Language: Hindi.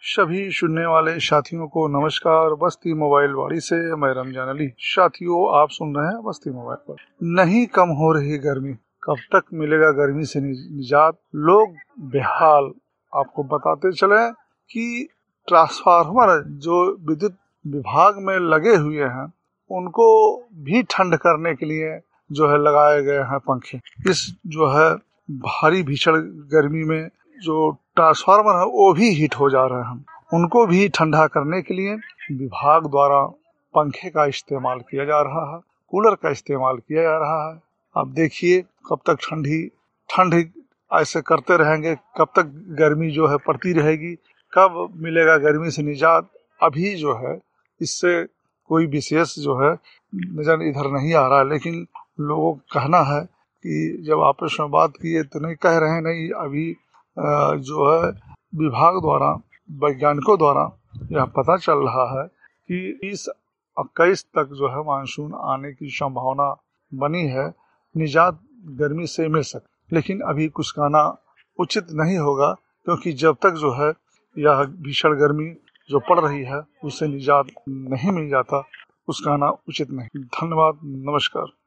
सभी सुनने वाले साथियों को नमस्कार। बस्ती मोबाइल वाड़ी से मैं रमजान अली। साथियों, आप सुन रहे हैं बस्ती मोबाइल पर। नहीं कम हो रही गर्मी, कब तक मिलेगा गर्मी से निजात, लोग बेहाल। आपको बताते चले कि ट्रांसफार्मर जो विद्युत विभाग में लगे हुए हैं उनको भी ठंड करने के लिए जो है लगाए गए हैं पंखे। इस जो है भारी भीषण गर्मी में जो ट्रांसफार्मर है वो भी हीट हो जा रहे हैं। उनको भी ठंडा करने के लिए विभाग द्वारा पंखे का इस्तेमाल किया जा रहा है, कूलर का इस्तेमाल किया जा रहा है। अब देखिए कब तक ठंड ऐसे करते रहेंगे, कब तक गर्मी जो है पड़ती रहेगी, कब मिलेगा गर्मी से निजात। अभी जो है इससे कोई विशेष जो है नजर इधर नहीं आ रहा है, लेकिन लोगों का कहना है कि जब आपस में बात किए तो नहीं कह रहे हैं, नहीं अभी जो है विभाग द्वारा, वैज्ञानिकों द्वारा यह पता चल रहा है कि 20-21 तक जो है मानसून आने की संभावना बनी है, निजात गर्मी से मिल सके। लेकिन अभी कुछ कहना उचित नहीं होगा, क्योंकि जब तक जो है यह भीषण गर्मी जो पड़ रही है उससे निजात नहीं मिल जाता, कुछ कहना उचित नहीं। धन्यवाद, नमस्कार।